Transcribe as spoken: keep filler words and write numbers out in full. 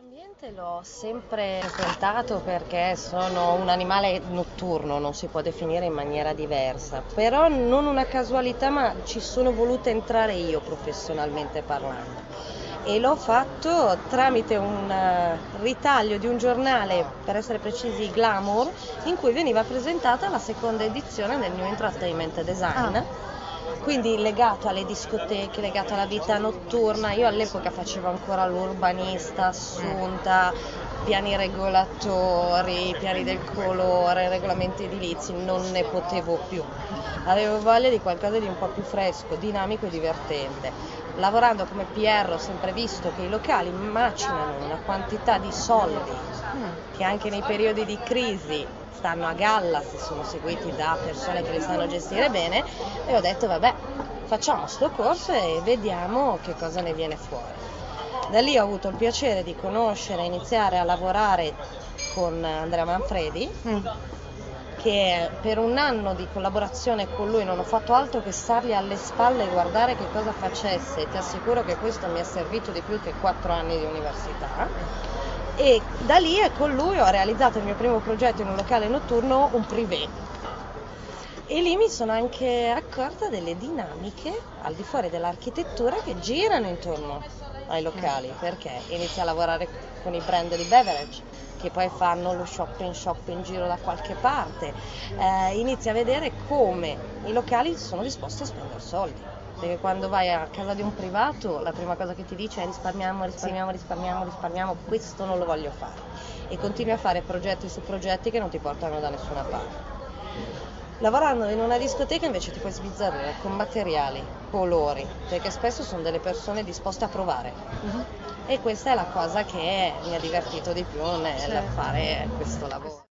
L'ambiente l'ho sempre frequentato perché sono un animale notturno, non si può definire in maniera diversa, però non una casualità, ma ci sono voluta entrare io professionalmente parlando. E l'ho fatto tramite un eh, ritaglio di un giornale, per essere precisi Glamour, in cui veniva presentata la seconda edizione del New Entertainment Design. Ah. Quindi legato alle discoteche, legato alla vita notturna. Io all'epoca facevo ancora l'urbanista, assunta, piani regolatori, piani del colore, regolamenti edilizi, non ne potevo più. Avevo voglia di qualcosa di un po' più fresco, dinamico e divertente. Lavorando come P R ho sempre visto che i locali macinano una quantità di soldi Mm. che anche nei periodi di crisi stanno a galla se sono seguiti da persone che li sanno gestire bene, e ho detto vabbè, facciamo sto corso e vediamo che cosa ne viene fuori. Da lì ho avuto il piacere di conoscere e iniziare a lavorare con Andrea Manfredi, Mm. che per un anno di collaborazione con lui non ho fatto altro che stargli alle spalle e guardare che cosa facesse, e ti assicuro che questo mi è servito di più che quattro anni di università. E da lì e con lui ho realizzato il mio primo progetto in un locale notturno, un privé. E lì mi sono anche accorta delle dinamiche al di fuori dell'architettura che girano intorno ai locali, perché inizi a lavorare con i brand di beverage che poi fanno lo shop in shop in giro da qualche parte, eh, inizi a vedere come i locali sono disposti a spendere soldi, perché quando vai a casa di un privato la prima cosa che ti dice è risparmiamo, risparmiamo, risparmiamo, risparmiamo, questo non lo voglio fare, e continui a fare progetti su progetti che non ti portano da nessuna parte. Lavorando in una discoteca invece ti puoi sbizzarrire con materiali, colori, perché spesso sono delle persone disposte a provare. Mhm. E questa è la cosa che mi ha divertito di più nel Certo. fare questo lavoro.